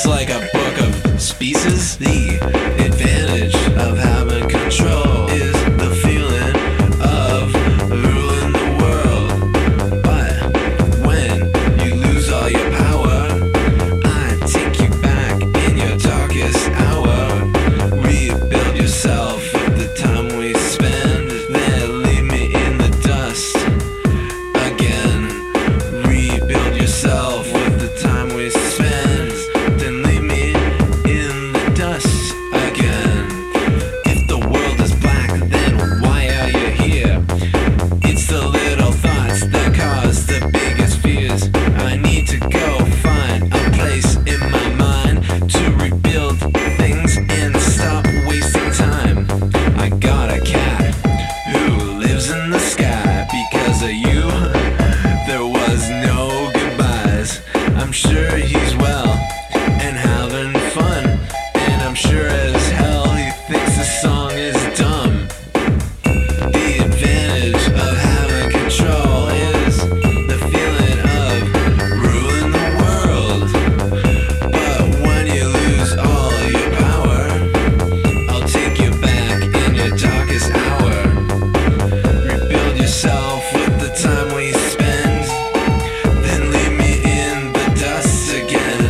It's like a book of species. The advantage of having control is the feeling of ruling the world. But when you lose all your power, I take you back in your darkest hour. Rebuild yourself with the time we spend, then leave me in the dust again. Rebuild yourself with the time we spend, then leave me in the dust again. If the world is black, then why are you here? It's the little thoughts that cause the biggest fears. I need to go find a place in my mind to rebuild things and stop wasting time. I got a cat who lives in the sky. Because of you, there was no goodbyes. I'm sure he's well and having fun, and I'm sure as hell he thinks the song is dumb. The advantage of having control is the feeling of ruling the world. But when you lose all your power, I'll take you back in your darkest hour. Rebuild yourself with the time we spend, then leave me in the dust again.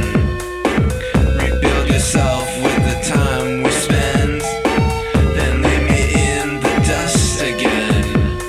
Rebuild yourself with the time we spend, then leave me in the dust again.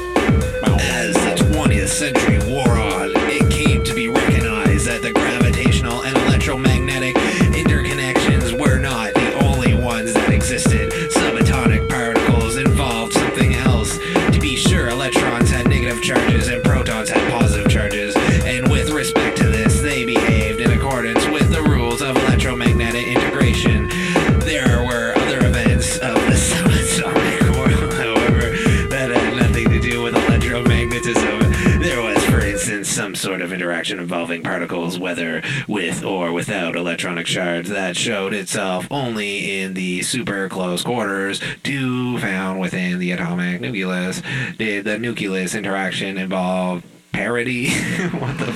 As the 20th century wore on, it came to be recognized that the gravitational and electromagnetic interconnections were not the only ones that existed. Subatomic particles involved something else. To be sure, electrons had negative charges and protons had positive charges, and with respect to this, they behaved in accordance with the rules of electromagnetic integration. There were other events of the subatomic world, however, that had nothing to do with electromagnetism. There was, for instance, some sort of interaction involving particles, whether with or without electronic shards, that showed itself only in the super close quarters to found within the atomic nucleus. Did the nucleus interaction involve parity? What the